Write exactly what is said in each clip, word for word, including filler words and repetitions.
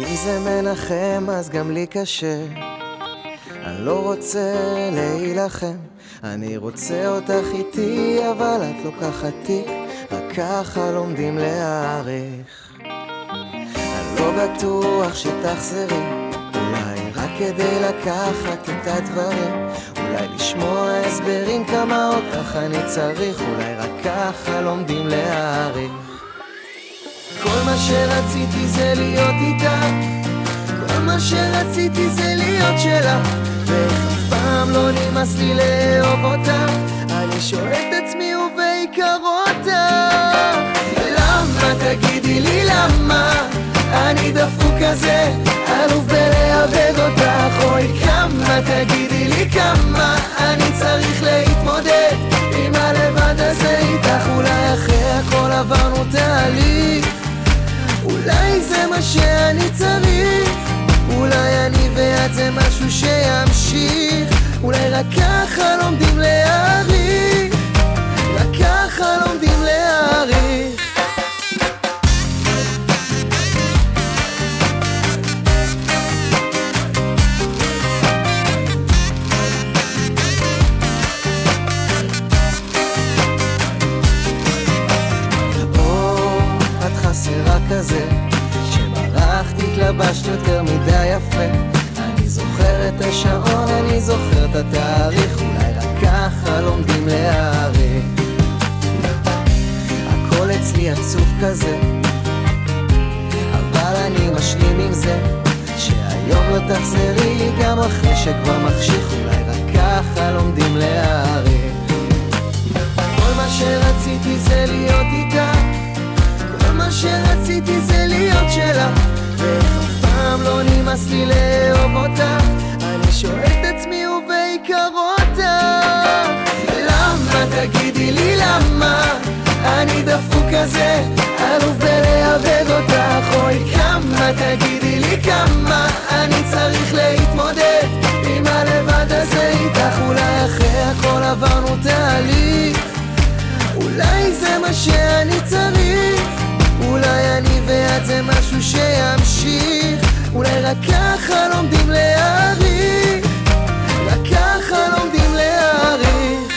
אם זה מנחם אז גם לי קשה. אני לא רוצה להילחם, אני רוצה אותך איתי, אבל את לוקחת תיק, רק ככה לומדים להעריך. אני לא בטוח שתחזרי, אולי רק כדי לקחת את הדברים, אולי לשמוע הסברים כמה אותך אני צריך, אולי רק ככה לומדים להעריך. כל מה שרציתי זה להיות איתך, כל מה שרציתי זה להיות שלך, ואיך אף פעם לא נמאס לי לאהוב אותך. אני שואל את עצמי ובעיקר אותך, למה תגידי לי למה אני דפוק כזה, אלוף בלאבד אותך. אוי כמה תגידי לי כמה אני צריך להתמודד עם הלבד הזה איתך. אולי אחרי הכל עברנו תהליך, אולי זה מה שאני צריך, אולי אני ואת זה משהו שימשיך, אולי רק ככה לומדים להעריך, רק ככה לומדים להעריך. חסרה כזה, שברחת התלבשת יותר מדי יפה. אני זוכר את השעון, אני זוכר את התאריך, אולי רק ככה לומדים להעריך. הכל אצלי עצוב כזה, אבל אני משלים עם זה, שהיום לא תחזרי גם אחרי שכבר מחשיך, אולי רק ככה לומדים להעריך. כל מה שרציתי זה להיות איתך, כל מה שרציתי זה להיות שלך, ואיך אף פעם לא נמאס לי לאהוב אותך. אני שואל את עצמי ובעיקר אותך, למה תגידי לי למה אני דפוק כזה, אלוף בלאבד אותך. אוי כמה תגידי לי כמה אני צריך להתמודד עם הלבד הזה איתך. אולי אחרי הכל עברנו תהליך, אולי זה מה שאני צריך, אולי אני ואת זה משהו שימשיך, אולי רק ככה לומדים להעריך, רק ככה לומדים להעריך.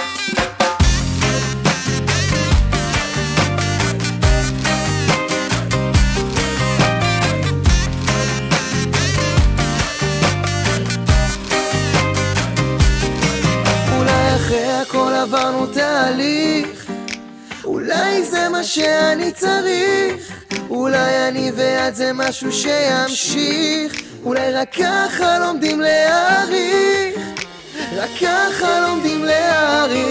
אולי אחרי הכל עברנו תהליך, אולי זה מה שאני צריך, אולי אני ואת זה משהו שימשיך, אולי רק ככה לומדים להעריך, רק ככה לומדים להעריך.